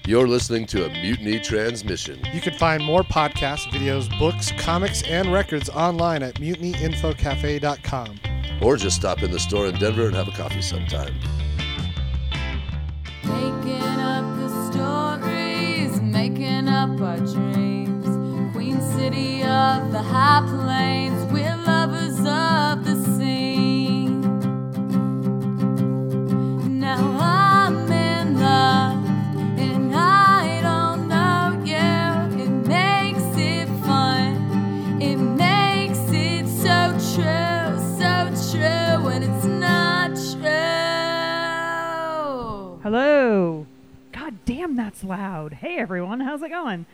You're listening to a Mutiny Transmission. You can find more podcasts, videos, books, comics, and records online at mutinyinfocafe.com. Or just stop in the store in Denver and have a coffee sometime. Making up the stories, making up our dreams. Queen City of the high plains, we're lovers of the sea. Now I'm in love, and I don't know you. It makes it fun, it makes it so true when it's not true. Hello. God damn, that's loud. Hey everyone, how's it going?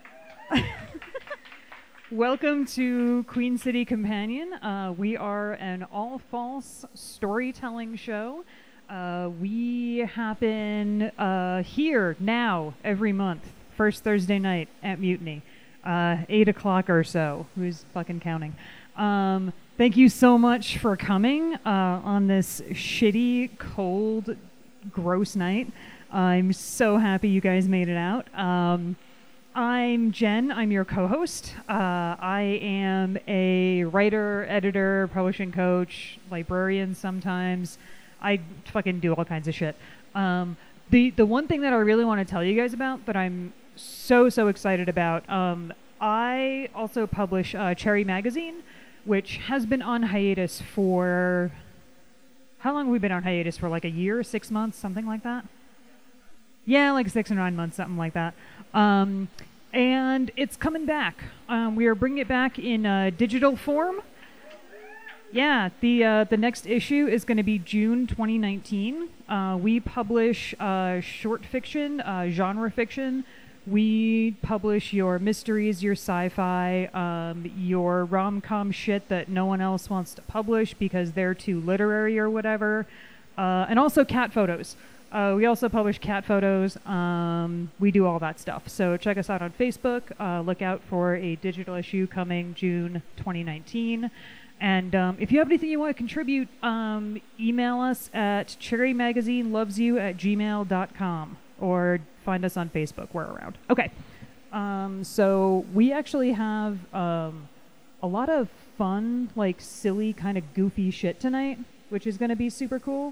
Welcome to Queen City Companion. We are an all-false storytelling show. We happen here now every month, first Thursday night at Mutiny, 8 o'clock or so. Who's fucking counting? Thank you so much for coming on this shitty, cold, gross night. I'm so happy you guys made it out. I'm Jen. I'm your co-host. I am a writer, editor, publishing coach, librarian sometimes. I fucking do all kinds of shit. The one thing that I really want to tell you guys about that I'm so excited about, I also publish Cherry Magazine, which has been on hiatus for... How long have we been on hiatus for? Like a year, 6 months, something like that? Yeah, like 6 or 9 months, something like that. And it's coming back. We are bringing it back in digital form. Yeah, the next issue is going to be June 2019. We publish short fiction, genre fiction. We publish your mysteries, your sci-fi, your rom-com shit that no one else wants to publish because they're too literary or whatever, and also cat photos. We also publish cat photos. We do all that stuff. So check us out on Facebook. Look out for a digital issue coming June 2019. And if you have anything you want to contribute, email us at cherrymagazinelovesyou@gmail.com or find us on Facebook. We're around. Okay. So we actually have a lot of fun, like silly, kind of goofy shit tonight, which is going to be super cool.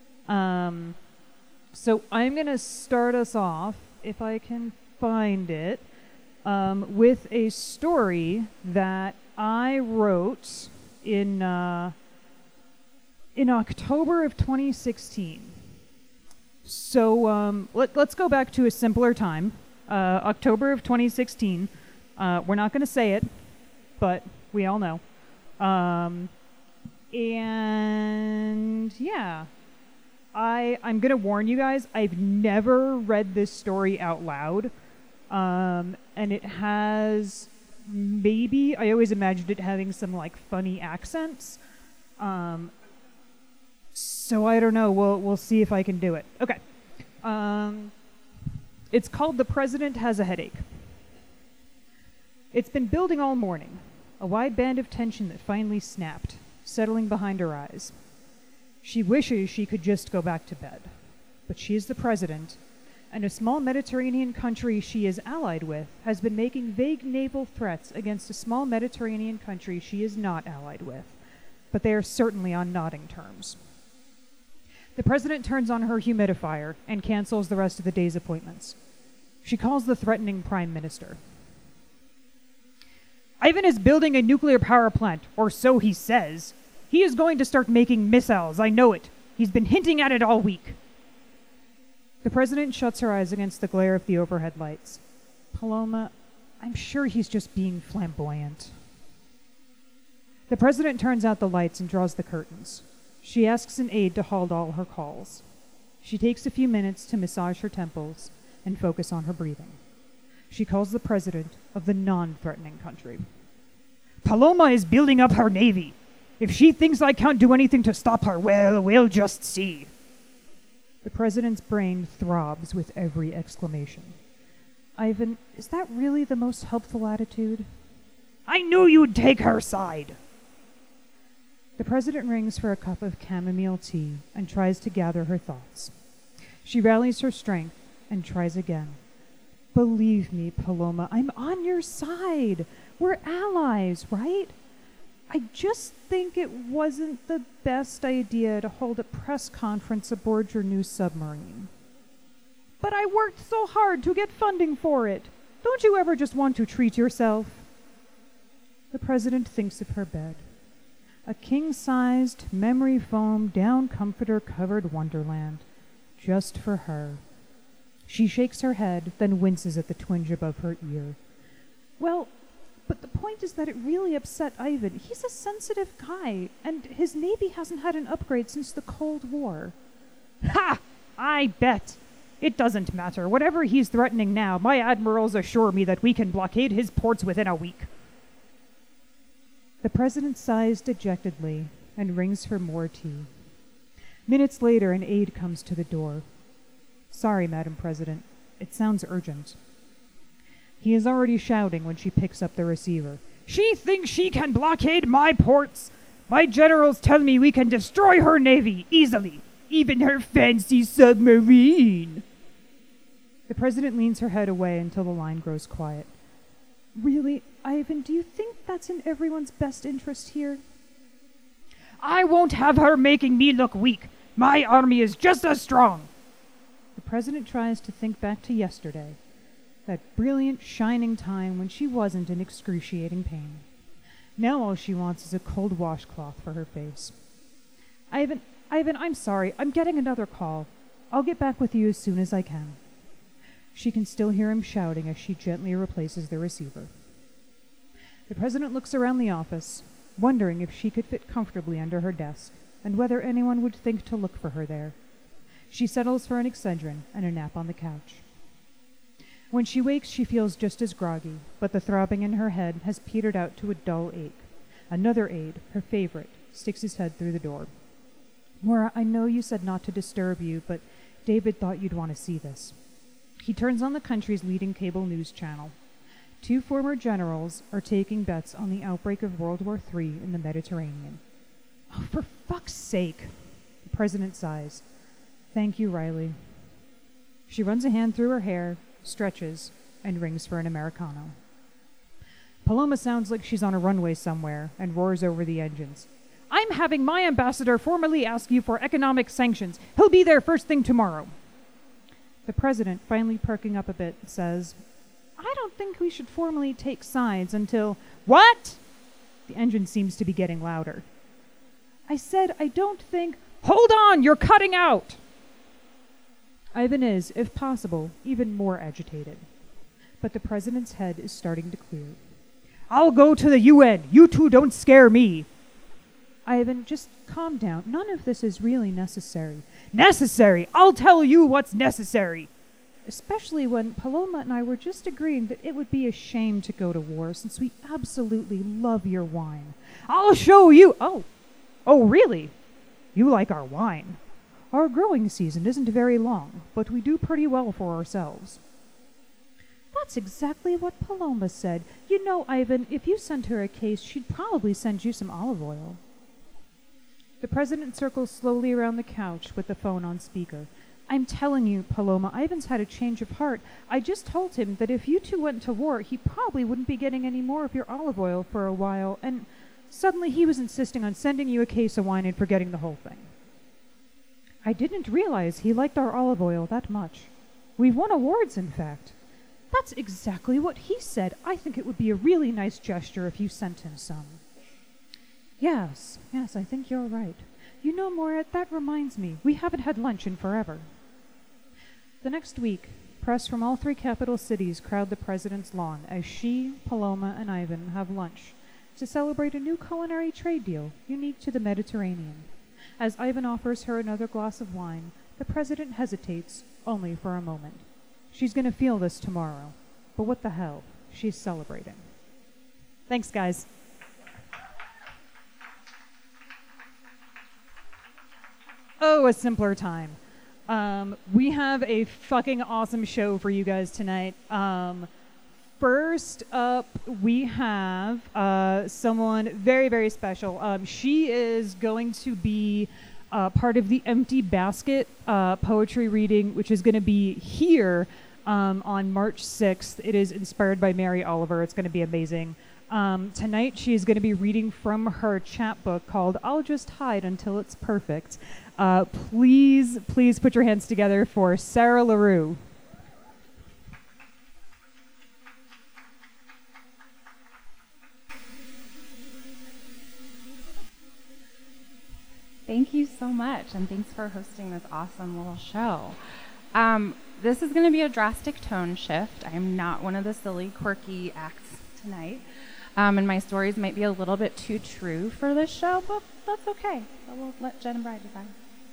So I'm going to start us off, if I can find it, with a story that I wrote in October of 2016. So let's go back to a simpler time, October of 2016. We're not going to say it, but we all know. And yeah, I'm going to warn you guys, I've never read this story out loud. And it has maybe, I always imagined it having some like funny accents. So I don't know. We'll see if I can do it. Okay. It's called The President Has a Headache. It's been building all morning. A wide band of tension that finally snapped, settling behind her eyes. She wishes she could just go back to bed. But she is the president, and a small Mediterranean country she is allied with has been making vague naval threats against a small Mediterranean country she is not allied with. But they are certainly on nodding terms. The president turns on her humidifier and cancels the rest of the day's appointments. She calls the threatening prime minister. Ivan is building a nuclear power plant, or so he says. He is going to start making missiles, I know it. He's been hinting at it all week. The president shuts her eyes against the glare of the overhead lights. Paloma, I'm sure he's just being flamboyant. The president turns out the lights and draws the curtains. She asks an aide to hold all her calls. She takes a few minutes to massage her temples and focus on her breathing. She calls the president of the non-threatening country. Paloma is building up her navy. If she thinks I can't do anything to stop her, well, we'll just see. The president's brain throbs with every exclamation. Ivan, is that really the most helpful attitude? I knew you'd take her side. The president rings for a cup of chamomile tea and tries to gather her thoughts. She rallies her strength and tries again. believe me, Paloma, I'm on your side. We're allies, right? I just think it wasn't the best idea to hold a press conference aboard your new submarine. But I worked so hard to get funding for it. Don't you ever just want to treat yourself? The president thinks of her bed. A king-sized, memory foam, down comforter-covered wonderland. Just for her. She shakes her head, then winces at the twinge above her ear. Well, but the point is that it really upset Ivan. He's a sensitive guy, and his navy hasn't had an upgrade since the Cold War. Ha! I bet. It doesn't matter. Whatever he's threatening now, my admirals assure me that we can blockade his ports within a week. The president sighs dejectedly and rings for more tea. Minutes later, an aide comes to the door. Sorry, Madam President. It sounds urgent. He is already shouting when she picks up the receiver. She thinks she can blockade my ports. My generals tell me we can destroy her navy easily, even her fancy submarine. The president leans her head away until the line grows quiet. Really, Ivan, do you think that's in everyone's best interest here? I won't have her making me look weak. My army is just as strong. The president tries to think back to yesterday. That brilliant, shining time when she wasn't in excruciating pain. Now all she wants is a cold washcloth for her face. Ivan, I'm sorry. I'm getting another call. I'll get back with you as soon as I can. She can still hear him shouting as she gently replaces the receiver. The president looks around the office, wondering if she could fit comfortably under her desk, and whether anyone would think to look for her there. She settles for an Excedrin and a nap on the couch. When she wakes, she feels just as groggy, but the throbbing in her head has petered out to a dull ache. Another aide, her favorite, sticks his head through the door. Maura, I know you said not to disturb you, but David thought you'd want to see this. He turns on the country's leading cable news channel. 2 former generals are taking bets on the outbreak of World War III in the Mediterranean. Oh, for fuck's sake! The president sighs. Thank you, Riley. She runs a hand through her hair, stretches, and rings for an Americano. Paloma sounds like she's on a runway somewhere and roars over the engines. I'm having my ambassador formally ask you for economic sanctions. He'll be there first thing tomorrow. The president, finally perking up a bit, says, I don't think we should formally take sides until... What? The engine seems to be getting louder. I said I don't think... Hold on! You're cutting out! Ivan is, if possible, even more agitated. But the president's head is starting to clear. I'll go to the UN. You two don't scare me. Ivan, just calm down. None of this is really necessary. Necessary? I'll tell you what's necessary. Especially when Paloma and I were just agreeing that it would be a shame to go to war since we absolutely love your wine. I'll show you. Oh, really? You like our wine? Our growing season isn't very long, but we do pretty well for ourselves. That's exactly what Paloma said. You know, Ivan, if you sent her a case, she'd probably send you some olive oil. The president circles slowly around the couch with the phone on speaker. I'm telling you, Paloma, Ivan's had a change of heart. I just told him that if you two went to war, he probably wouldn't be getting any more of your olive oil for a while, and suddenly he was insisting on sending you a case of wine and forgetting the whole thing. I didn't realize he liked our olive oil that much. We've won awards, in fact. That's exactly what he said. I think it would be a really nice gesture if you sent him some. Yes, I think you're right. You know, Maura, that reminds me, we haven't had lunch in forever. The next week, press from all 3 capital cities crowd the president's lawn as she, Paloma, and Ivan have lunch to celebrate a new culinary trade deal unique to the Mediterranean. As Ivan offers her another glass of wine, the president hesitates, only for a moment. She's going to feel this tomorrow, but what the hell? She's celebrating. Thanks, guys. Oh, a simpler time. We have a fucking awesome show for you guys tonight. First up, we have someone very, very special. She is going to be part of the Empty Basket poetry reading, which is going to be here on March 6th. It is inspired by Mary Oliver. It's going to be amazing. Tonight she is going to be reading from her chapbook called I'll Just Hide Until It's Perfect. Please put your hands together for Sarah LaRue. Thank you so much, and thanks for hosting this awesome little show. This is going to be a drastic tone shift. I'm not one of the silly, quirky acts tonight, and my stories might be a little bit too true for this show, but that's okay. We'll let Jen and Bride decide.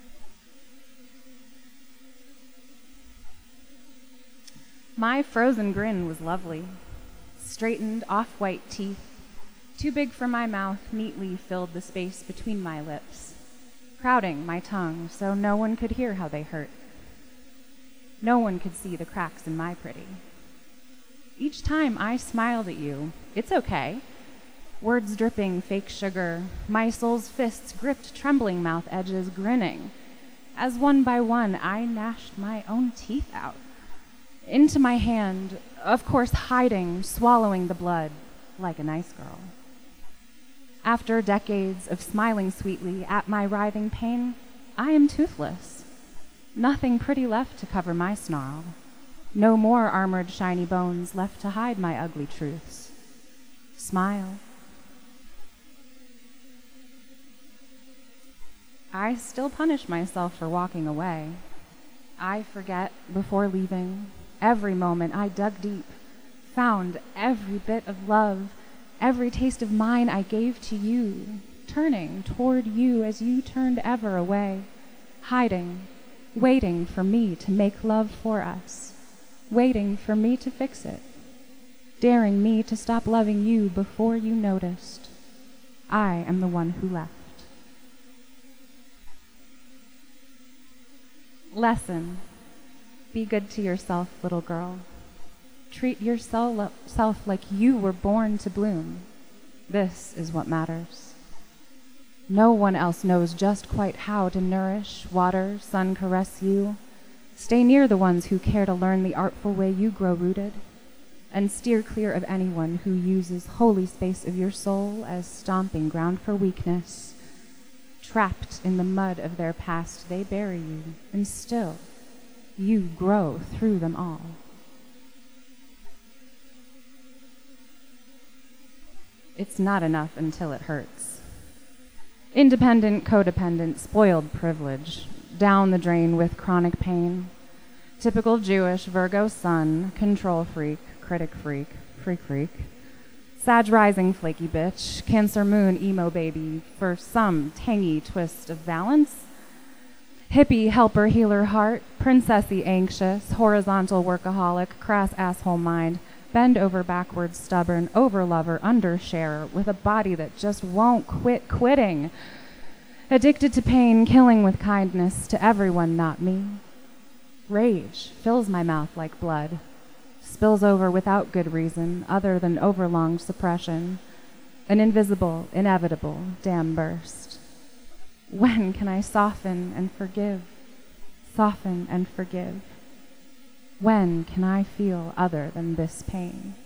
My frozen grin was lovely. Straightened, off-white teeth, too big for my mouth, neatly filled the space between my lips, crowding my tongue so no one could hear how they hurt. No one could see the cracks in my pretty. Each time I smiled at you, it's okay, words dripping fake sugar, my soul's fists gripped trembling mouth edges, grinning, as one by one I gnashed my own teeth out. Into my hand, of course hiding, swallowing the blood like a nice girl. After decades of smiling sweetly at my writhing pain, I am toothless. Nothing pretty left to cover my snarl. No more armored shiny bones left to hide my ugly truths. Smile. I still punish myself for walking away. I forget before leaving. Every moment I dug deep, found every bit of love, every taste of mine I gave to you, turning toward you as you turned ever away, hiding, waiting for me to make love for us, waiting for me to fix it, daring me to stop loving you before you noticed. I am the one who left. Lesson. Be good to yourself, little girl. Treat yourself like you were born to bloom. This is what matters. No one else knows just quite how to nourish, water, sun caress you. Stay near the ones who care to learn the artful way you grow rooted, and steer clear of anyone who uses holy space of your soul as stomping ground for weakness. Trapped in the mud of their past, they bury you, and still, you grow through them all. It's not enough until it hurts. Independent, codependent, spoiled privilege, down the drain with chronic pain. Typical Jewish Virgo sun, control freak, critic freak, freak freak. Sag rising flaky bitch, Cancer moon emo baby for some tangy twist of balance. Hippie helper healer heart, princessy anxious, horizontal workaholic, crass asshole mind, bend over backwards stubborn, overlover, undersharer with a body that just won't quit quitting. Addicted to pain, killing with kindness to everyone not me. Rage fills my mouth like blood, spills over without good reason other than overlonged suppression. An invisible, inevitable dam burst. When can I soften and forgive? Soften and forgive. When can I feel other than this pain?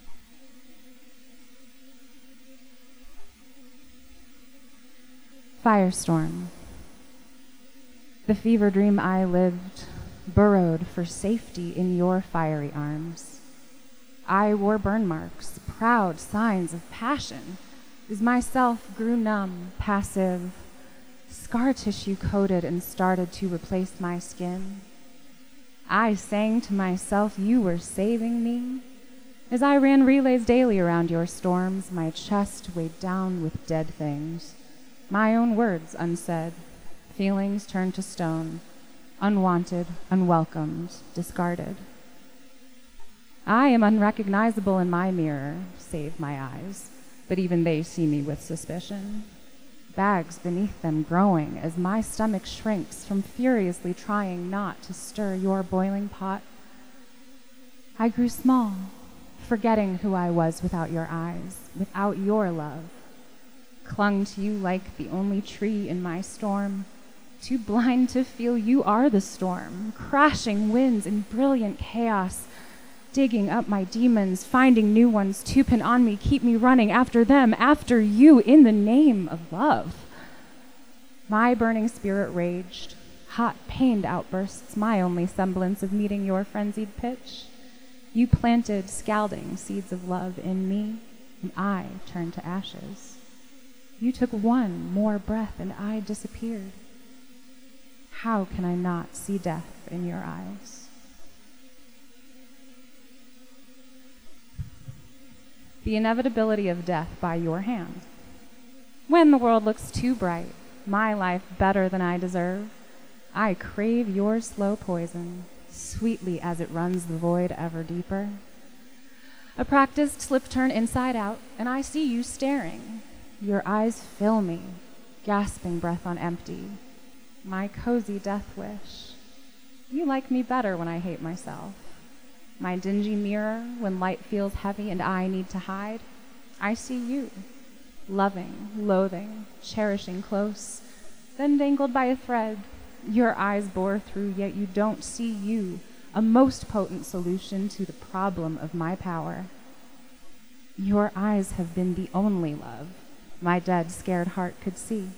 Firestorm. The fever dream I lived, burrowed for safety in your fiery arms. I wore burn marks, proud signs of passion, as myself grew numb, passive, scar tissue coated and started to replace my skin. I sang to myself you were saving me. As I ran relays daily around your storms, my chest weighed down with dead things. My own words unsaid, feelings turned to stone, unwanted, unwelcomed, discarded. I am unrecognizable in my mirror, save my eyes, but even they see me with suspicion. Bags beneath them growing as my stomach shrinks from furiously trying not to stir your boiling pot. I grew small, forgetting who I was without your eyes, without your love. Clung to you like the only tree in my storm, too blind to feel you are the storm, crashing winds in brilliant chaos, digging up my demons, finding new ones to pin on me, keep me running after them, after you, in the name of love. My burning spirit raged, hot, pained outbursts, my only semblance of meeting your frenzied pitch. You planted scalding seeds of love in me, and I turned to ashes. You took one more breath, and I disappeared. How can I not see death in your eyes? The inevitability of death by your hand. When the world looks too bright, my life better than I deserve, I crave your slow poison, sweetly as it runs the void ever deeper. A practiced slip turn inside out, and I see you staring. Your eyes fill me, gasping breath on empty. My cozy death wish. You like me better when I hate myself. My dingy mirror, when light feels heavy and I need to hide, I see you, loving, loathing, cherishing close, then dangled by a thread. Your eyes bore through, yet you don't see you, a most potent solution to the problem of my power. Your eyes have been the only love my dead, scared heart could see.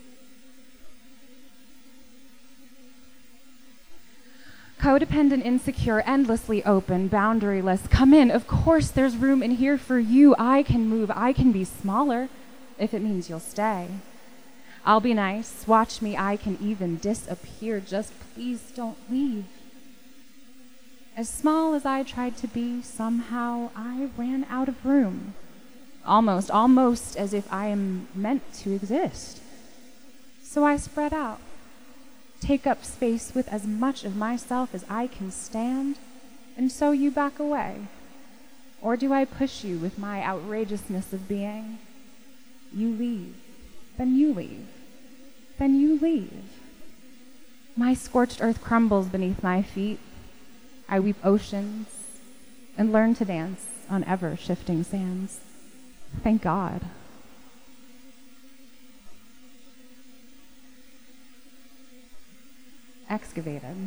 Codependent, insecure, endlessly open, boundaryless. Come in. Of course there's room in here for you. I can move. I can be smaller if it means you'll stay. I'll be nice. Watch me. I can even disappear. Just please don't leave. As small as I tried to be, somehow I ran out of room. Almost as if I am meant to exist. So I spread out. Take up space with as much of myself as I can stand, and so you back away? Or do I push you with my outrageousness of being? You leave, then you leave, then you leave. My scorched earth crumbles beneath my feet. I weep oceans and learn to dance on ever-shifting sands. Thank God. Excavated.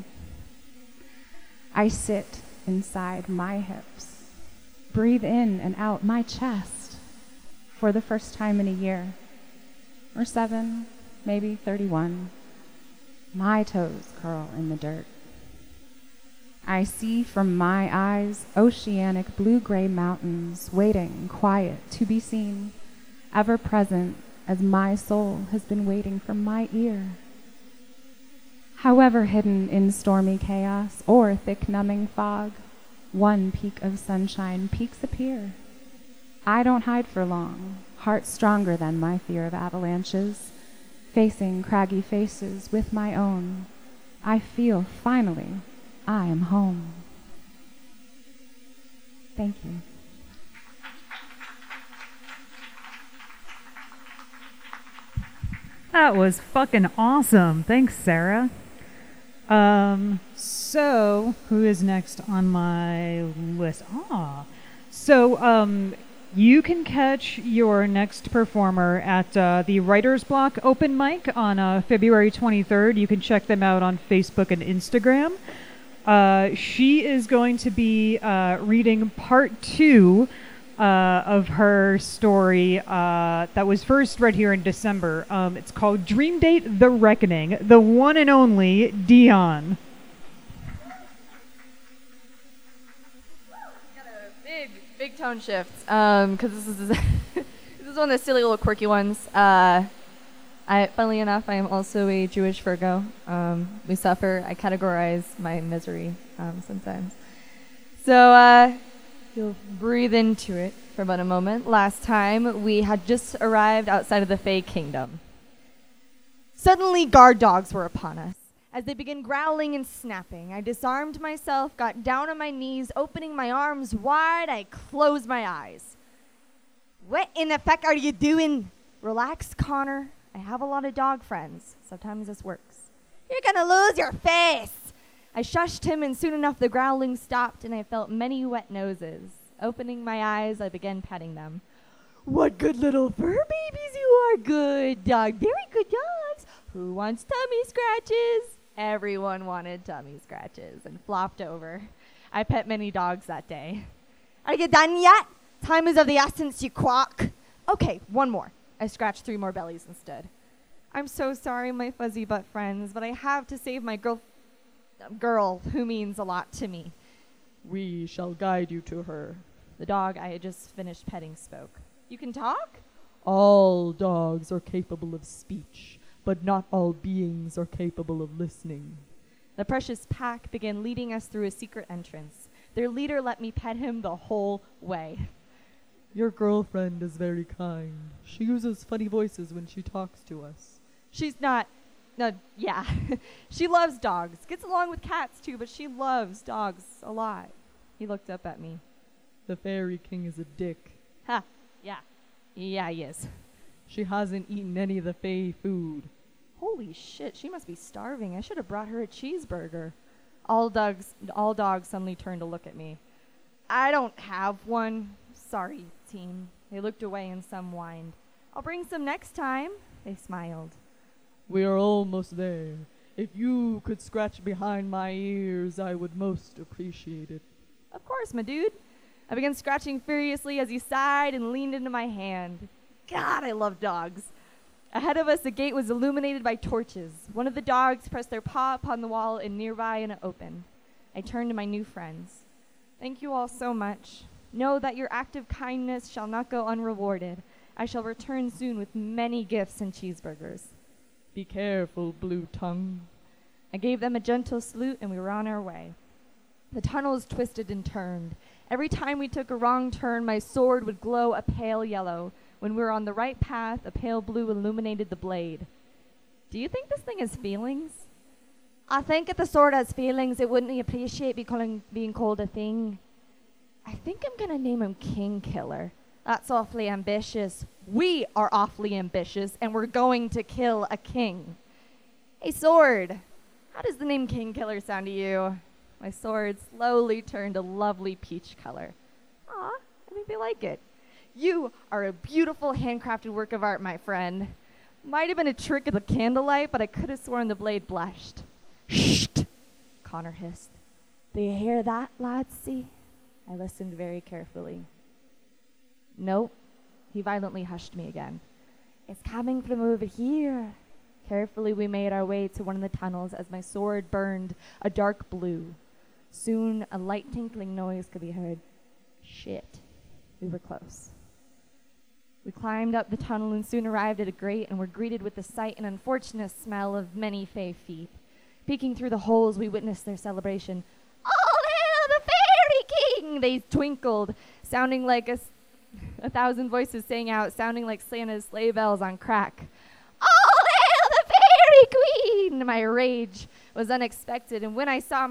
I sit inside my hips, breathe in and out my chest for the first time in a year, or 7, maybe 31. My toes curl in the dirt. I see from my eyes oceanic blue-gray mountains waiting quiet to be seen, ever present as my soul has been waiting for my ear. However hidden in stormy chaos or thick numbing fog, one peak of sunshine peaks appear. I don't hide for long, heart stronger than my fear of avalanches, facing craggy faces with my own. I feel, finally, I am home. Thank you. That was fucking awesome. Thanks, Sarah. So who is next on my list? So you can catch your next performer at the Writer's Block open mic on February 23rd. You can check them out on Facebook and Instagram. She is going to be reading part 2 of her story that was first read here in December. It's called Dream Date: The Reckoning. The one and only Dion. Got a big tone shift because this is this is one of the silly little quirky ones. Funnily enough, I am also a Jewish Virgo. We suffer. I categorize my misery sometimes. So you'll breathe into it for about a moment. Last time, we had just arrived outside of the Fey Kingdom. Suddenly, guard dogs were upon us. As they began growling and snapping, I disarmed myself, got down on my knees, opening my arms wide. I closed my eyes. What in the fuck are you doing? Relax, Connor. I have a lot of dog friends. Sometimes this works. You're gonna lose your face. I shushed him, and soon enough the growling stopped, and I felt many wet noses. Opening my eyes, I began petting them. What good little fur babies you are. Good dog. Very good dogs. Who wants tummy scratches? Everyone wanted tummy scratches and flopped over. I pet many dogs that day. Are you done yet? Time is of the essence, you quack. Okay, one more. I scratched 3 more bellies instead. I'm so sorry, my fuzzy butt friends, but I have to save my girl who means a lot to me. We shall guide you to her. The dog I had just finished petting spoke. You can talk? All dogs are capable of speech, but not all beings are capable of listening. The precious pack began leading us through a secret entrance. Their leader let me pet him the whole way. Your girlfriend is very kind. She uses funny voices when she talks to us. She's not... No, yeah. She loves dogs. Gets along with cats, too, but she loves dogs a lot. He looked up at me. The Fairy King is a dick. Ha, yeah. Yeah, he is. She hasn't eaten any of the Fae food. Holy shit, she must be starving. I should have brought her a cheeseburger. All dogs suddenly turned to look at me. I don't have one. Sorry, team. They looked away in some whined. I'll bring some next time. They smiled. We are almost there. If you could scratch behind my ears, I would most appreciate it. Of course, my dude. I began scratching furiously as he sighed and leaned into my hand. God, I love dogs. Ahead of us, the gate was illuminated by torches. One of the dogs pressed their paw upon the wall, and nearby it opened. I turned to my new friends. Thank you all so much. Know that your act of kindness shall not go unrewarded. I shall return soon with many gifts and cheeseburgers. Be careful, Blue Tongue. I gave them a gentle salute, and we were on our way. The tunnels twisted and turned. Every time we took a wrong turn, my sword would glow a pale yellow. When we were on the right path, a pale blue illuminated the blade. Do you think this thing has feelings? I think if the sword has feelings, it wouldn't appreciate being called a thing. I think I'm going to name him King Killer. That's awfully ambitious. We are awfully ambitious, and we're going to kill a king. Hey, sword, how does the name King Killer sound to you? My sword slowly turned a lovely peach color. Aw, I think they like it. You are a beautiful handcrafted work of art, my friend. Might have been a trick of the candlelight, but I could have sworn the blade blushed. Shh! Connor hissed. Do you hear that, ladsy? I listened very carefully. Nope. He violently hushed me again. It's coming from over here. Carefully we made our way to one of the tunnels as my sword burned a dark blue. Soon a light tinkling noise could be heard. Shit. We were close. We climbed up the tunnel and soon arrived at a grate and were greeted with the sight and unfortunate smell of many Fae feet. Peeking through the holes, we witnessed their celebration. All hail the Fairy King! They twinkled, sounding like a thousand voices sang out, sounding like Santa's sleigh bells on crack. All hail the Fairy Queen! My rage was unexpected, and when I saw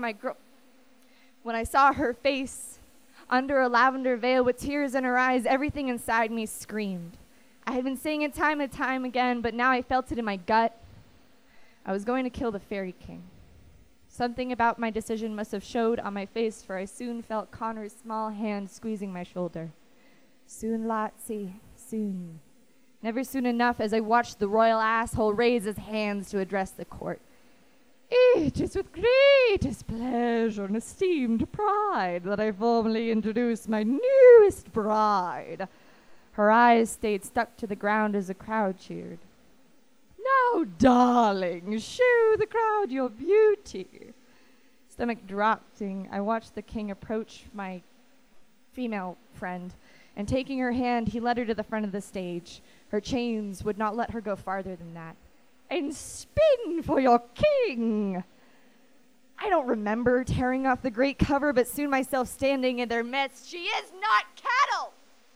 her face under a lavender veil with tears in her eyes, everything inside me screamed. I had been saying it time and time again, but now I felt it in my gut. I was going to kill the Fairy King. Something about my decision must have showed on my face, for I soon felt Connor's small hand squeezing my shoulder. Soon, Lotsy, soon. Never soon enough as I watched the royal asshole raise his hands to address the court. It is with greatest pleasure and esteemed pride that I formally introduce my newest bride. Her eyes stayed stuck to the ground as the crowd cheered. Now, darling, show the crowd your beauty. Stomach dropping, I watched the king approach my female friend, and taking her hand, he led her to the front of the stage. Her chains would not let her go farther than that. And spin for your king! I don't remember tearing off the great cover, but soon myself standing in their midst. She is not cattle!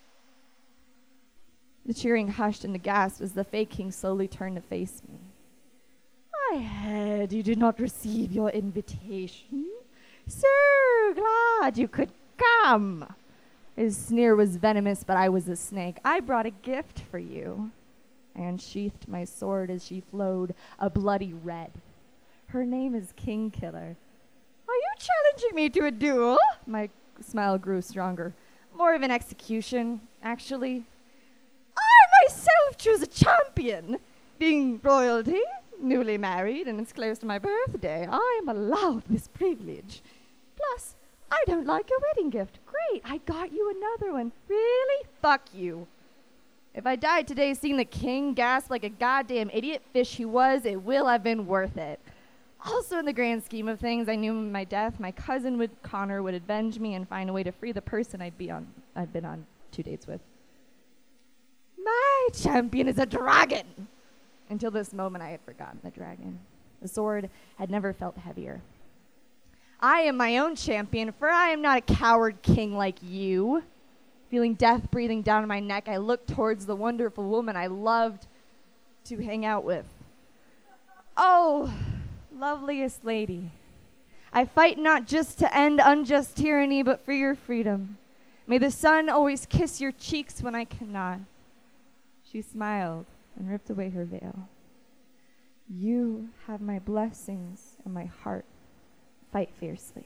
The cheering hushed and the gasp as the Fae King slowly turned to face me. I heard you did not receive your invitation. So glad you could come. His sneer was venomous, but I was a snake. I brought a gift for you. I unsheathed my sword as she flowed a bloody red. Her name is King Killer. Are you challenging me to a duel? My smile grew stronger. More of an execution, actually. I myself choose a champion. Being royalty, newly married, and it's close to my birthday. I am allowed this privilege. Plus, I don't like your wedding gift. Great, I got you another one. Really? Fuck you. If I died today seeing the king gasp like a goddamn idiot fish he was, it will have been worth it. Also, in the grand scheme of things, I knew in my death, my cousin Connor would avenge me and find a way to free the person I'd been on 2 dates with. My champion is a dragon! Until this moment, I had forgotten the dragon. The sword had never felt heavier. I am my own champion, for I am not a coward king like you. Feeling death breathing down my neck, I looked towards the wonderful woman I loved to hang out with. Oh, loveliest lady, I fight not just to end unjust tyranny, but for your freedom. May the sun always kiss your cheeks when I cannot. She smiled and ripped away her veil. You have my blessings and my heart. Fight fiercely.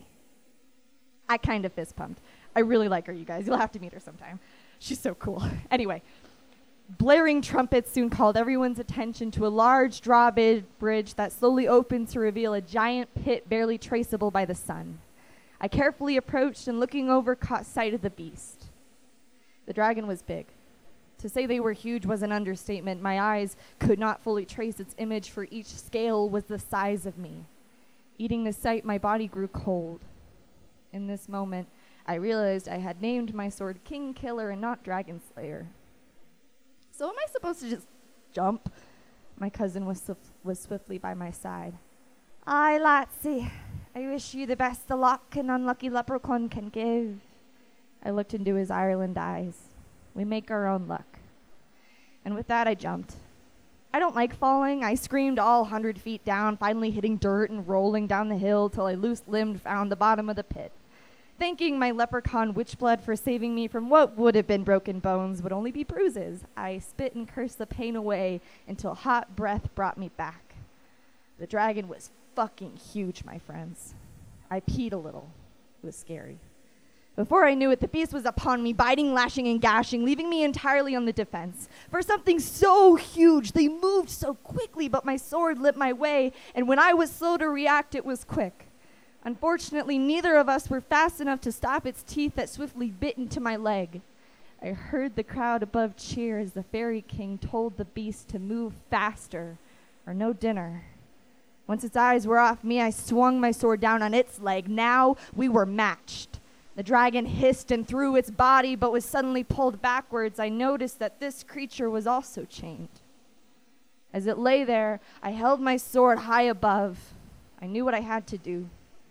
I kind of fist pumped. I really like her, you guys. You'll have to meet her sometime. She's so cool. Anyway, blaring trumpets soon called everyone's attention to a large drawbridge that slowly opened to reveal a giant pit barely traceable by the sun. I carefully approached and looking over caught sight of the beast. The dragon was big. To say they were huge was an understatement. My eyes could not fully trace its image, for each scale was the size of me. Eating the sight, my body grew cold. In this moment, I realized I had named my sword King Killer and not Dragon Slayer. So am I supposed to just jump? My cousin was swiftly by my side. Aye, Latsy, I wish you the best the luck an unlucky leprechaun can give. I looked into his Ireland eyes. We make our own luck. And with that, I jumped. I don't like falling. I screamed all 100 feet down, finally hitting dirt and rolling down the hill till I loose-limbed found the bottom of the pit. Thanking my leprechaun witchblood for saving me from what would have been broken bones would only be bruises, I spit and cursed the pain away until hot breath brought me back. The dragon was fucking huge, my friends. I peed a little. It was scary. Before I knew it, the beast was upon me, biting, lashing, and gashing, leaving me entirely on the defense. For something so huge, they moved so quickly, but my sword lit my way, and when I was slow to react, it was quick. Unfortunately, neither of us were fast enough to stop its teeth that swiftly bit into my leg. I heard the crowd above cheer as the fairy king told the beast to move faster, or no dinner. Once its eyes were off me, I swung my sword down on its leg. Now we were matched. The dragon hissed and threw its body, but was suddenly pulled backwards. I noticed that this creature was also chained. As it lay there, I held my sword high above. I knew what I had to do.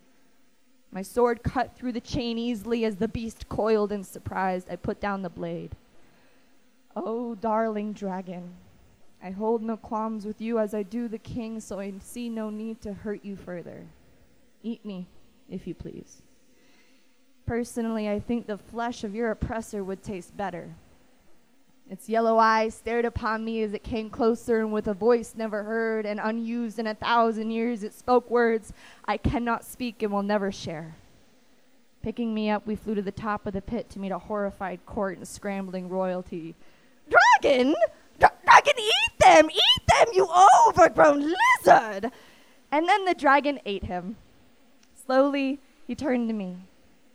My sword cut through the chain easily as the beast coiled in surprise. I put down the blade. Oh, darling dragon, I hold no qualms with you as I do the king, so I see no need to hurt you further. Eat me, if you please. Personally, I think the flesh of your oppressor would taste better. Its yellow eyes stared upon me as it came closer, and with a voice never heard and unused in 1,000 years, it spoke words I cannot speak and will never share. Picking me up, we flew to the top of the pit to meet a horrified court and scrambling royalty. Dragon! Dragon, eat them! Eat them, you overgrown lizard! And then the dragon ate him. Slowly, he turned to me.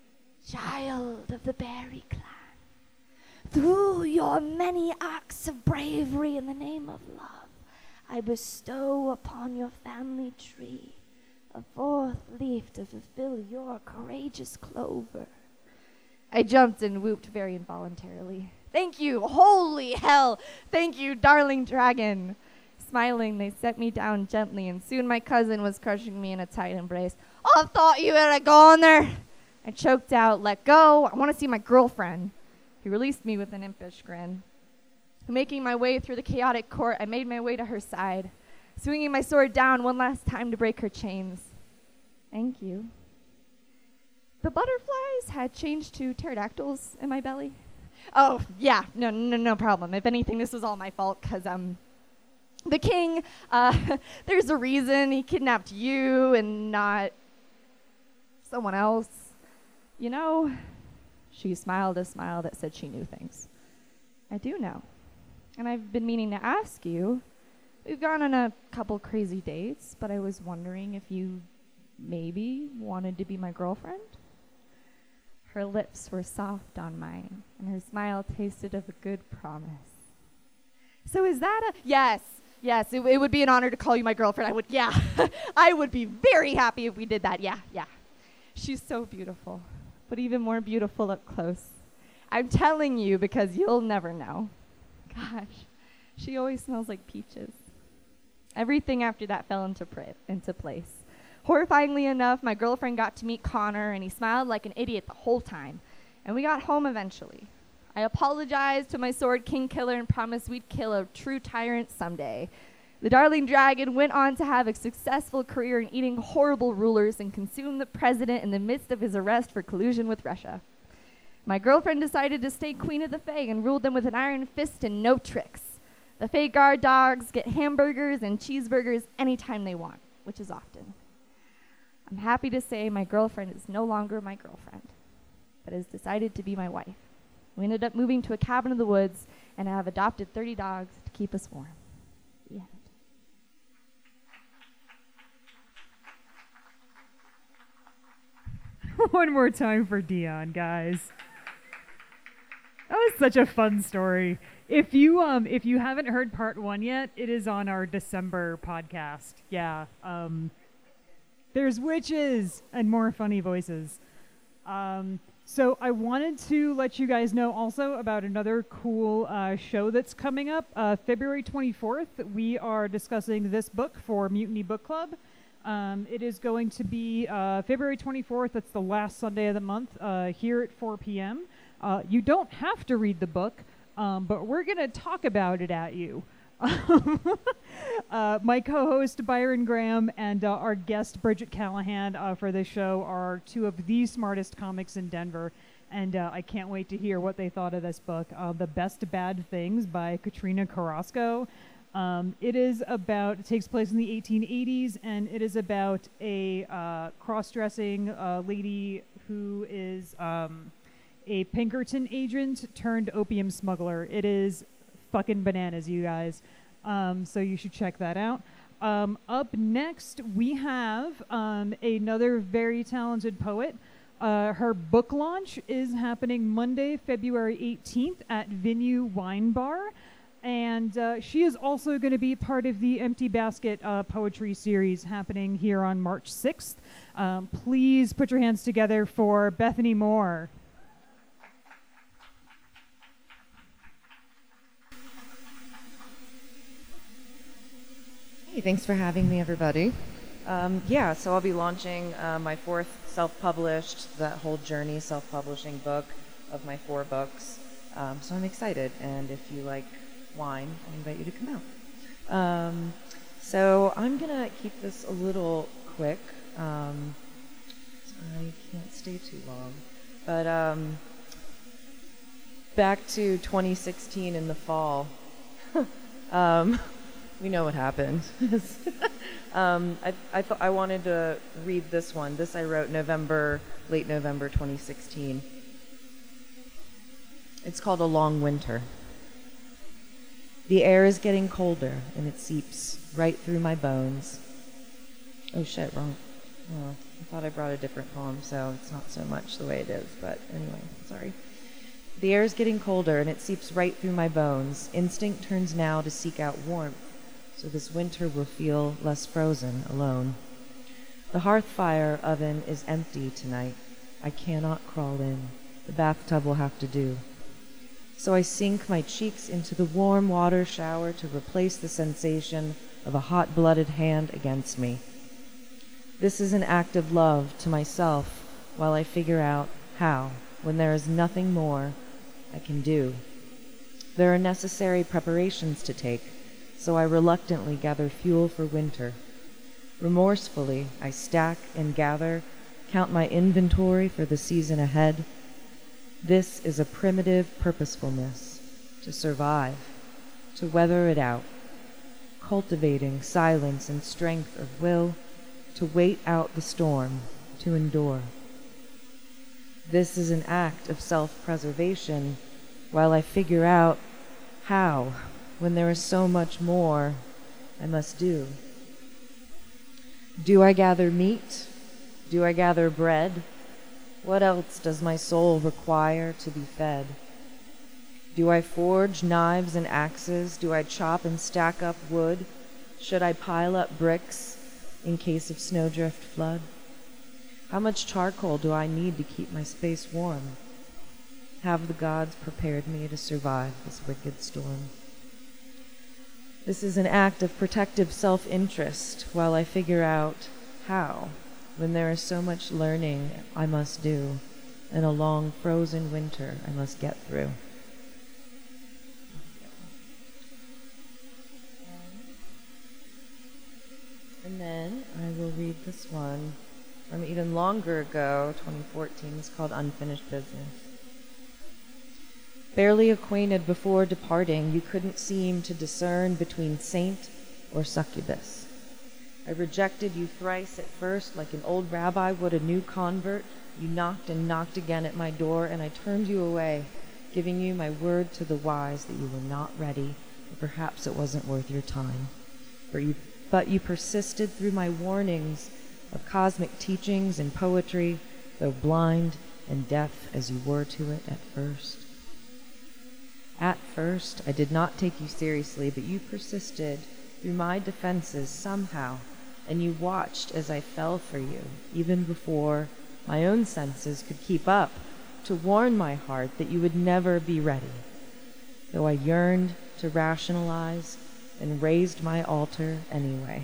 Child of the Berry Clan, through your many acts of bravery in the name of love, I bestow upon your family tree a 4th leaf to fulfill your courageous clover. I jumped and whooped very involuntarily. Thank you, holy hell! Thank you, darling dragon! Smiling, they set me down gently, and soon my cousin was crushing me in a tight embrace. I thought you were a goner! I choked out, let go, I want to see my girlfriend. He released me with an impish grin. Making my way through the chaotic court, I made my way to her side, swinging my sword down one last time to break her chains. Thank you. The butterflies had changed to pterodactyls in my belly. Oh, yeah, no problem. If anything, this was all my fault, because, the king, there's a reason he kidnapped you and not someone else. You know, she smiled a smile that said she knew things. I do know. And I've been meaning to ask you, we've gone on a couple crazy dates, but I was wondering if you maybe wanted to be my girlfriend? Her lips were soft on mine, and her smile tasted of a good promise. So is that a... Yes, it would be an honor to call you my girlfriend. I would be very happy if we did that. Yeah. She's so beautiful, but even more beautiful up close. I'm telling you because you'll never know. Gosh, she always smells like peaches. Everything after that fell into place. Horrifyingly enough, my girlfriend got to meet Connor, and he smiled like an idiot the whole time. And we got home eventually. I apologized to my sword king killer and promised we'd kill a true tyrant someday. The darling dragon went on to have a successful career in eating horrible rulers and consume the president in the midst of his arrest for collusion with Russia. My girlfriend decided to stay queen of the Fae and ruled them with an iron fist and no tricks. The Fae guard dogs get hamburgers and cheeseburgers anytime they want, which is often. I'm happy to say my girlfriend is no longer my girlfriend, but has decided to be my wife. We ended up moving to a cabin in the woods and have adopted 30 dogs to keep us warm. The end. One more time for Dion, guys. That was such a fun story. If you haven't heard part 1 yet, it is on our December podcast. Yeah. There's witches and more funny voices. So I wanted to let you guys know also about another cool show that's coming up. February 24th, we are discussing this book for Mutiny Book Club. It is going to be February 24th. That's the last Sunday of the month, here at 4 p.m. You don't have to read the book, but we're going to talk about it at you. My co-host Byron Graham and our guest Bridget Callahan for this show are two of the smartest comics in Denver, and I can't wait to hear what they thought of this book, The Best Bad Things by Katrina Carrasco. It takes place in the 1880s, and it is about a cross-dressing lady who is a Pinkerton agent turned opium smuggler. It is fucking bananas, you guys. So you should check that out. Up next, we have another very talented poet. Her book launch is happening Monday, February 18th at Venue Wine Bar. And she is also going to be part of the Empty Basket poetry series happening here on March 6th. Please put your hands together for Bethany Moore. Hey, thanks for having me, everybody. So I'll be launching my 4th self-published, that whole journey self-publishing book of my 4 books. So I'm excited, and if you like wine, I invite you to come out. So I'm going to keep this a little quick. So I can't stay too long. But back to 2016 in the fall. We know what happened. I wanted to read this one. This I wrote late November 2016. It's called A Long Winter. The air is getting colder, and it seeps right through my bones. Oh shit, wrong. Oh, I thought I brought a different poem, so it's not so much the way it is, but anyway, sorry. The air is getting colder, and it seeps right through my bones. Instinct turns now to seek out warmth, so this winter will feel less frozen alone. The hearth fire oven is empty tonight. I cannot crawl in. The bathtub will have to do. So I sink my cheeks into the warm water shower to replace the sensation of a hot-blooded hand against me. This is an act of love to myself while I figure out how, when there is nothing more I can do. There are necessary preparations to take, so I reluctantly gather fuel for winter. Remorsefully, I stack and gather, count my inventory for the season ahead. This is a primitive purposefulness, to survive, to weather it out, cultivating silence and strength of will, to wait out the storm, to endure. This is an act of self-preservation while I figure out how, when there is so much more I must do. Do I gather meat? Do I gather bread? What else does my soul require to be fed? Do I forge knives and axes? Do I chop and stack up wood? Should I pile up bricks in case of snowdrift flood? How much charcoal do I need to keep my space warm? Have the gods prepared me to survive this wicked storm? This is an act of protective self-interest while I figure out how, when there is so much learning I must do and a long frozen winter I must get through. And then I will read this one from even longer ago, 2014. It's called Unfinished Business. Barely acquainted before departing, you couldn't seem to discern between saint or succubus. I rejected you thrice at first, like an old rabbi would a new convert. You knocked and knocked again at my door, and I turned you away, giving you my word to the wise that you were not ready, or perhaps it wasn't worth your time. But you persisted through my warnings of cosmic teachings and poetry, though blind and deaf as you were to it at first. At first, I did not take you seriously, but you persisted through my defenses somehow, and you watched as I fell for you, even before my own senses could keep up, to warn my heart that you would never be ready. Though I yearned to rationalize and raised my altar anyway.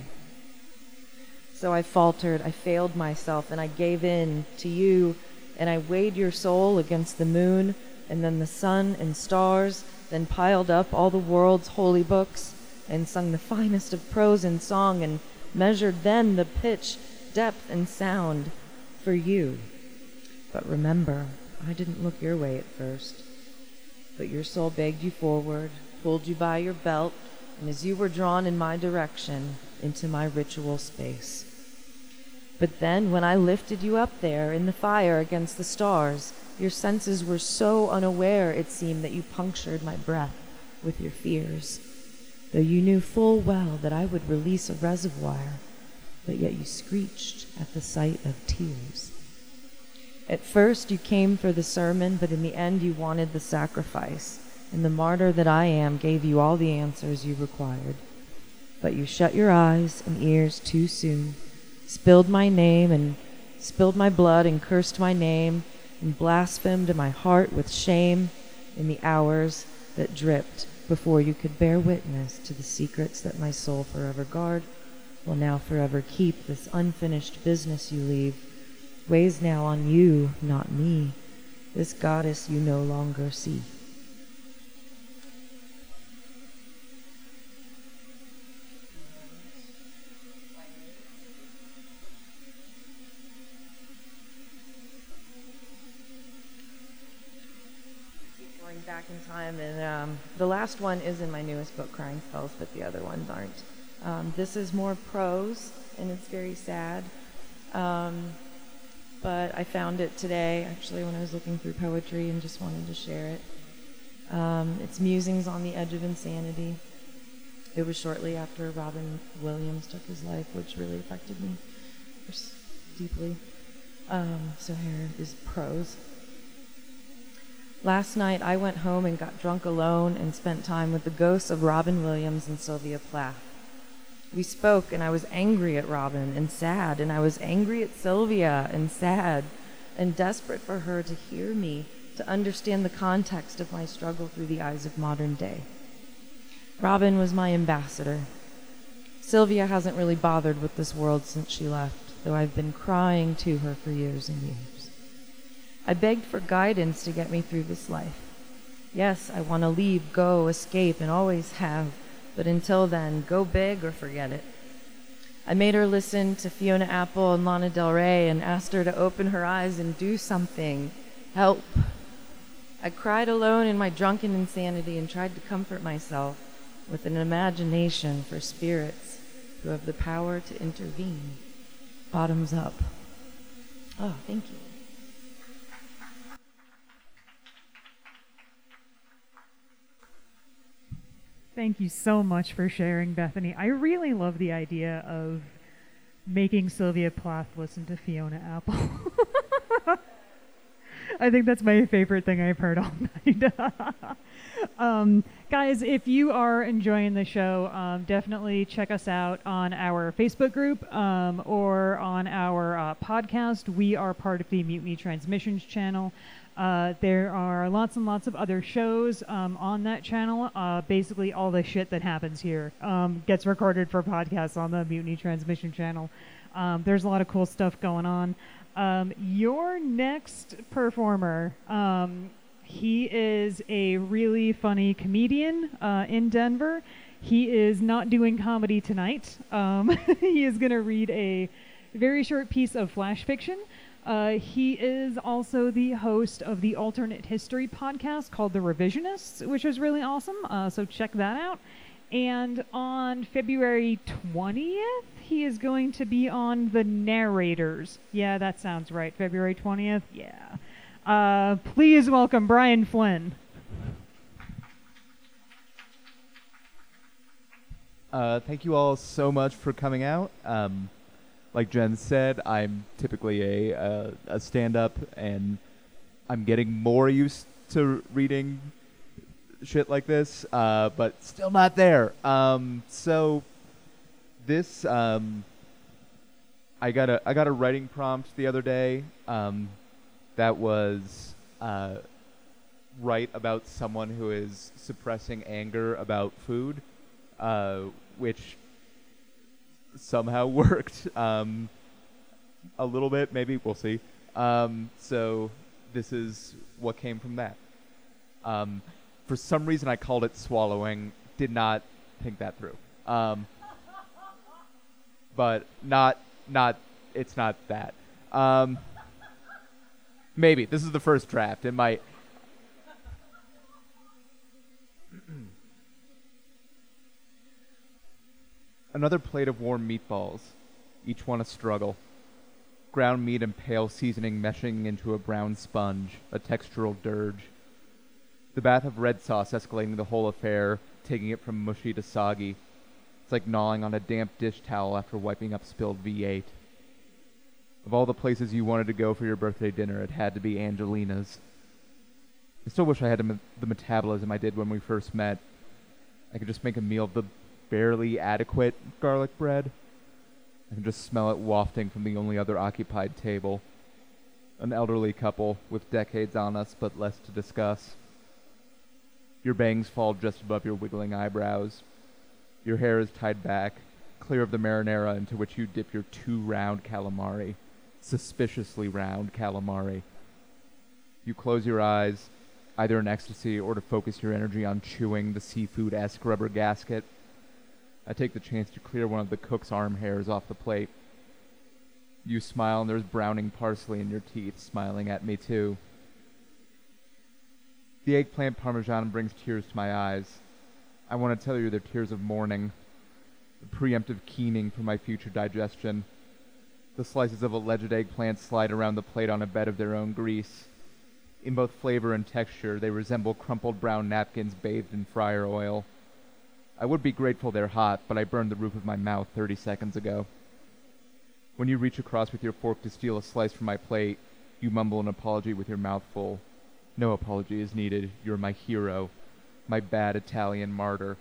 So I faltered, I failed myself, and I gave in to you, and I weighed your soul against the moon, and then the sun and stars, then piled up all the world's holy books, and sung the finest of prose and song, and measured then the pitch, depth, and sound for you. But remember, I didn't look your way at first, but your soul begged you forward, pulled you by your belt, and as you were drawn in my direction, into my ritual space. But then, when I lifted you up there in the fire against the stars, your senses were so unaware, it seemed, that you punctured my breath with your fears, though you knew full well that I would release a reservoir, but yet you screeched at the sight of tears. At first you came for the sermon, but in the end you wanted the sacrifice, and the martyr that I am gave you all the answers you required. But you shut your eyes and ears too soon, spilled my name and spilled my blood and cursed my name, and blasphemed my heart with shame in the hours that dripped before you could bear witness to the secrets that my soul forever guard, will now forever keep. This unfinished business you leave weighs now on you, not me, this goddess you no longer see. Back in time, and the last one is in my newest book, Crying Spells, but the other ones aren't. This is more prose, and it's very sad, but I found it today, actually, when I was looking through poetry and just wanted to share it. It's Musings on the Edge of Insanity. It was shortly after Robin Williams took his life, which really affected me deeply. So here is prose. Last night, I went home and got drunk alone and spent time with the ghosts of Robin Williams and Sylvia Plath. We spoke, and I was angry at Robin and sad, and I was angry at Sylvia and sad, and desperate for her to hear me, to understand the context of my struggle through the eyes of modern day. Robin was my ambassador. Sylvia hasn't really bothered with this world since she left, though I've been crying to her for years and years. I begged for guidance to get me through this life. Yes, I want to leave, go, escape, and always have, but until then, go big or forget it. I made her listen to Fiona Apple and Lana Del Rey and asked her to open her eyes and do something. Help. I cried alone in my drunken insanity and tried to comfort myself with an imagination for spirits who have the power to intervene. Bottoms up. Oh, thank you. Thank you so much for sharing, Bethany. I really love the idea of making Sylvia Plath listen to Fiona Apple. I think that's my favorite thing I've heard all night. Guys, if you are enjoying the show, definitely check us out on our Facebook group or on our podcast. We are part of the Mutiny Transmissions channel. There are lots and lots of other shows on that channel. Basically, all the shit that happens here gets recorded for podcasts on the Mutiny Transmission channel. There's a lot of cool stuff going on. Your next performer, he is a really funny comedian in Denver. He is not doing comedy tonight. He is going to read a very short piece of flash fiction. He is also the host of the alternate history podcast called The Revisionists, which is really awesome. So check that out. And on February 20th, he is going to be on The Narrators. Yeah, that sounds right. February 20th? Yeah. Please welcome Brian Flynn. Thank you all so much for coming out. Like Jen said, I'm typically a stand-up, and I'm getting more used to reading shit like this, but still not there. So this, I got a writing prompt the other day that was write about someone who is suppressing anger about food, which somehow worked a little bit, maybe, we'll see. So this is what came from that. For some reason I called it swallowing, did not think that through. But it's not that. Maybe, this is the first draft, it might. Another plate of warm meatballs, each one a struggle. Ground meat and pale seasoning meshing into a brown sponge, a textural dirge. The bath of red sauce escalating the whole affair, taking it from mushy to soggy. It's like gnawing on a damp dish towel after wiping up spilled V8. Of all the places you wanted to go for your birthday dinner, it had to be Angelina's. I still wish I had the metabolism I did when we first met. I could just make a meal of the barely adequate garlic bread. I can just smell it wafting from the only other occupied table. An elderly couple with decades on us but less to discuss. Your bangs fall just above your wiggling eyebrows. Your hair is tied back, clear of the marinara into which you dip your 2 round calamari. Suspiciously round calamari. You close your eyes, either in ecstasy or to focus your energy on chewing the seafood-esque rubber gasket. I take the chance to clear one of the cook's arm hairs off the plate. You smile and there's browning parsley in your teeth, smiling at me too. The eggplant parmesan brings tears to my eyes. I want to tell you they're tears of mourning, the preemptive keening for my future digestion. The slices of alleged eggplant slide around the plate on a bed of their own grease. In both flavor and texture, they resemble crumpled brown napkins bathed in fryer oil. I would be grateful they're hot, but I burned the roof of my mouth 30 seconds ago. When you reach across with your fork to steal a slice from my plate, you mumble an apology with your mouth full. No apology is needed. You're my hero, my bad Italian martyr.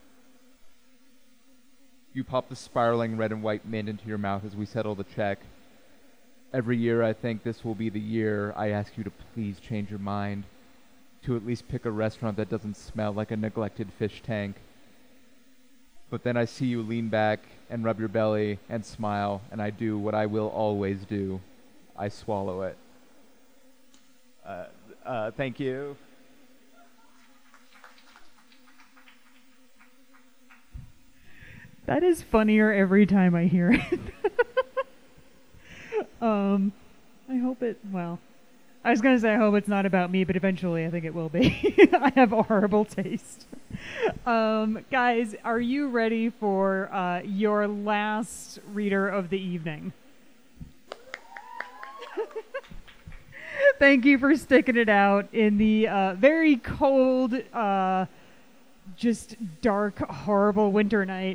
You pop the spiraling red and white mint into your mouth as we settle the check. Every year I think this will be the year I ask you to please change your mind, to at least pick a restaurant that doesn't smell like a neglected fish tank. But then I see you lean back and rub your belly and smile, and I do what I will always do. I swallow it. Thank you. That is funnier every time I hear it. I hope it, well, I was going to say I hope it's not about me, but eventually I think it will be. I have a horrible taste. Guys, are you ready for your last reader of the evening? Thank you for sticking it out in the very cold just dark, horrible winter night.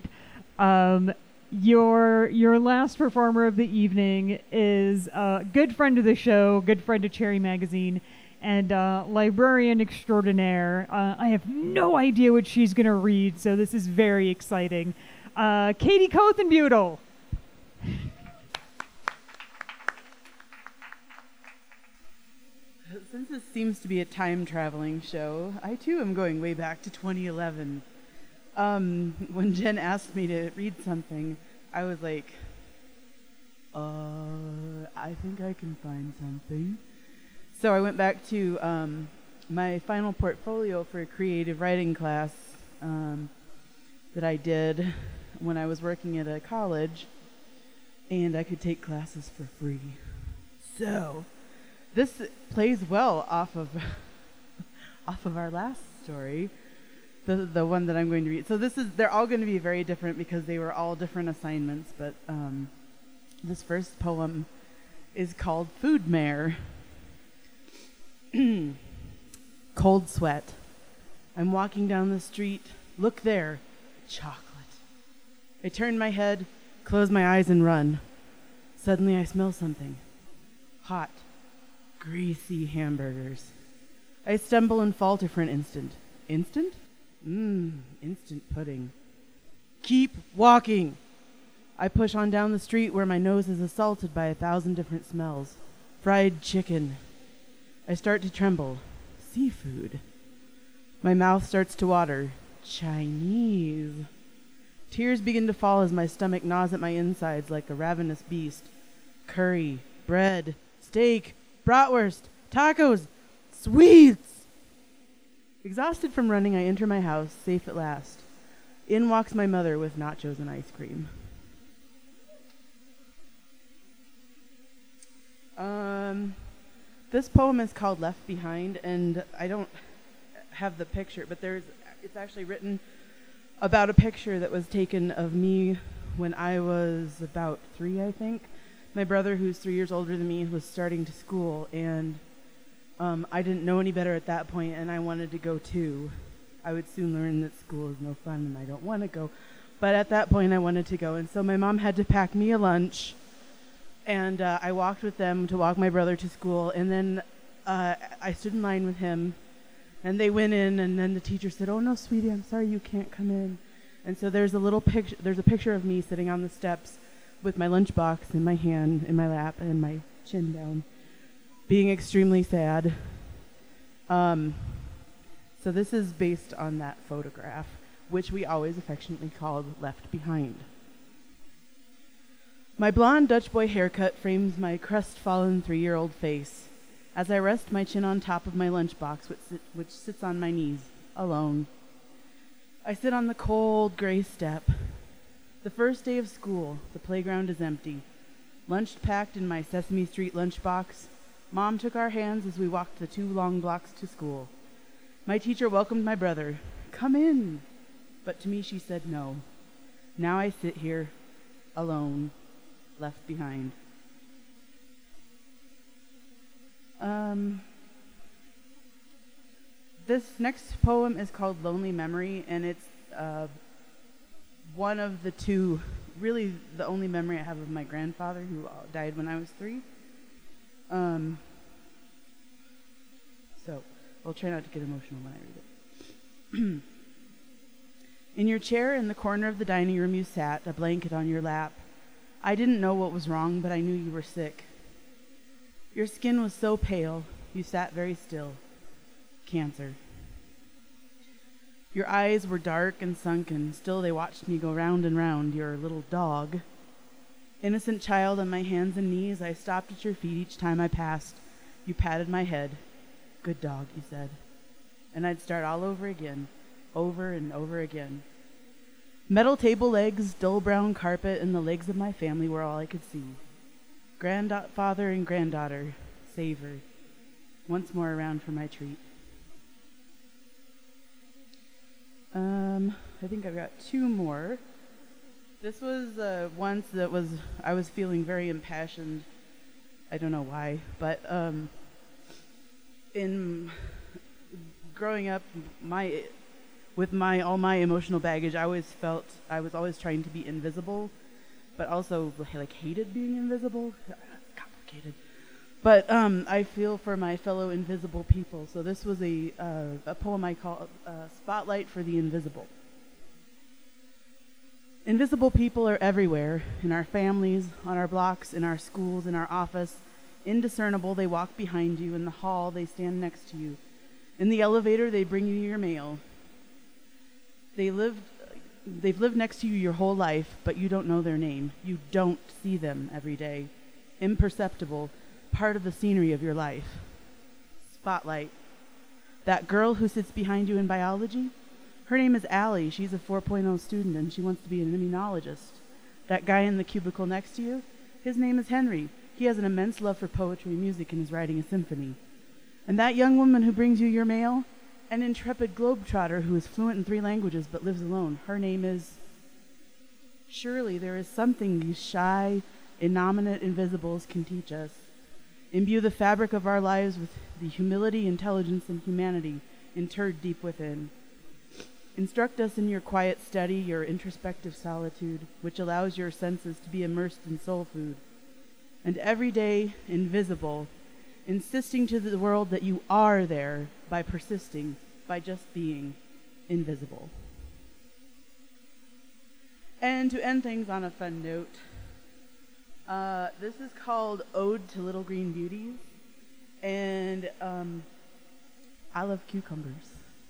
Your last performer of the evening is a good friend of the show, good friend of Cherry Magazine, and librarian extraordinaire. I have no idea what she's going to read, so this is very exciting. Katie Kothenbutel. Since this seems to be a time-traveling show, I too am going way back to 2011. When Jen asked me to read something, I was like, I think I can find something. So I went back to my final portfolio for a creative writing class that I did when I was working at a college, and I could take classes for free. So this plays well off of our last story, the one that I'm going to read. So they're all going to be very different because they were all different assignments, but this first poem is called Food Mare. Cold sweat. I'm walking down the street. Look there. Chocolate. I turn my head, close my eyes, and run. Suddenly I smell something. Hot, greasy hamburgers. I stumble and falter for an instant. Instant? Instant pudding. Keep walking. I push on down the street where my nose is assaulted by 1,000 different smells. Fried chicken. I start to tremble. Seafood. My mouth starts to water. Chinese. Tears begin to fall as my stomach gnaws at my insides like a ravenous beast. Curry, bread, steak, bratwurst, tacos, sweets. Exhausted from running, I enter my house, safe at last. In walks my mother with nachos and ice cream. This poem is called Left Behind, and I don't have the picture, but it's actually written about a picture that was taken of me when I was about 3, I think. My brother, who's 3 years older than me, was starting to school, and I didn't know any better at that point, and I wanted to go too. I would soon learn that school is no fun, and I don't want to go. But at that point, I wanted to go, and so my mom had to pack me a lunch, and I walked with them to walk my brother to school, and then I stood in line with him, and they went in, and then the teacher said, "Oh no, sweetie, I'm sorry you can't come in." And so there's a picture of me sitting on the steps with my lunchbox in my hand, in my lap, and my chin down, being extremely sad. So this is based on that photograph, which we always affectionately called Left Behind. My blonde Dutch boy haircut frames my crestfallen 3-year-old face as I rest my chin on top of my lunchbox, which sits on my knees, alone. I sit on the cold, gray step. The first day of school, the playground is empty. Lunch packed in my Sesame Street lunchbox. Mom took our hands as we walked the 2 long blocks to school. My teacher welcomed my brother. "Come in." But to me she said no. Now I sit here, alone, left behind. This next poem is called Lonely Memory, and it's one of the 2, really the only memory I have of my grandfather, who died when I was 3. So I'll try not to get emotional when I read it. In your chair in the corner of the dining room you sat, a blanket on your lap. I didn't know what was wrong, but I knew you were sick. Your skin was so pale, you sat very still. Cancer. Your eyes were dark and sunken, still they watched me go round and round, your little dog. Innocent child on my hands and knees, I stopped at your feet each time I passed. You patted my head. "Good dog," you said. And I'd start all over again, over and over again. Metal table legs, dull brown carpet, and the legs of my family were all I could see. Grandfather and granddaughter, savor, once more around for my treat. I think I've got 2 more. This was once that I was feeling very impassioned. I don't know why, but in growing up, with all my emotional baggage, I always felt I was always trying to be invisible, but also like hated being invisible. It's complicated. But I feel for my fellow invisible people. So this was a poem I call Spotlight for the Invisible. Invisible people are everywhere, in our families, on our blocks, in our schools, in our office. Indiscernible, they walk behind you. In the hall, they stand next to you. In the elevator, they bring you your mail. They've lived next to you your whole life, but you don't know their name. You don't see them every day. Imperceptible, part of the scenery of your life. Spotlight. That girl who sits behind you in biology, her name is Allie. She's a 4.0 student, and she wants to be an immunologist. That guy in the cubicle next to you, his name is Henry. He has an immense love for poetry and music and is writing a symphony. And that young woman who brings you your mail, an intrepid globetrotter who is fluent in 3 languages but lives alone. Her name is... Surely there is something these shy, innominate invisibles can teach us. Imbue the fabric of our lives with the humility, intelligence, and humanity interred deep within. Instruct us in your quiet study, your introspective solitude, which allows your senses to be immersed in soul food. And every day, invisible, insisting to the world that you are there by persisting, by just being invisible. And to end things on a fun note, this is called Ode to Little Green Beauties, and I love cucumbers.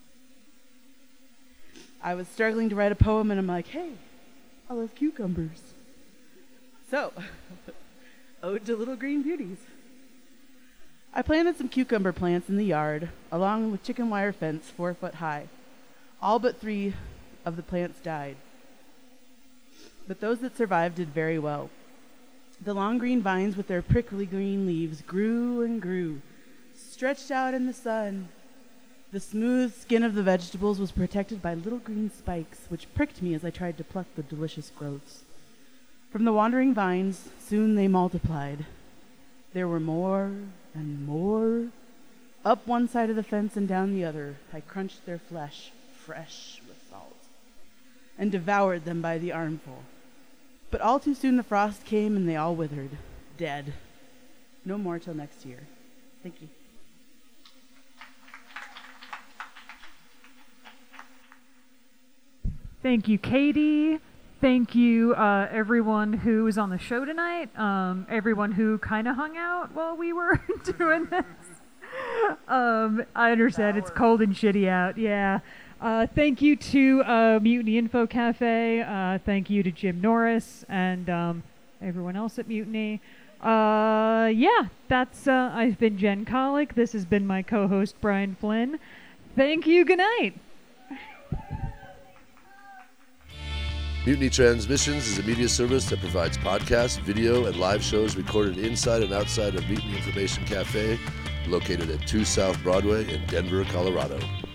I was struggling to write a poem, and I'm like, hey, I love cucumbers. So, Ode to Little Green Beauties. I planted some cucumber plants in the yard, along with chicken wire fence 4 foot high. All but 3 of the plants died. But those that survived did very well. The long green vines with their prickly green leaves grew and grew, stretched out in the sun. The smooth skin of the vegetables was protected by little green spikes, which pricked me as I tried to pluck the delicious growths. From the wandering vines, soon they multiplied. There were more and more. Up one side of the fence and down the other, I crunched their flesh, fresh with salt, and devoured them by the armful. But all too soon the frost came and they all withered, dead. No more till next year. Thank you. Thank you, Katie. Thank you, everyone who was on the show tonight. Everyone who kind of hung out while we were doing this. I understand it's cold and shitty out. Yeah. Thank you to Mutiny Info Cafe. Thank you to Jim Norris and everyone else at Mutiny. Yeah, that's. I've been Jen Colick. This has been my co-host Brian Flynn. Thank you. Good night. Mutiny Transmissions is a media service that provides podcasts, video, and live shows recorded inside and outside of Mutiny Information Cafe, located at 2 South Broadway in Denver, Colorado.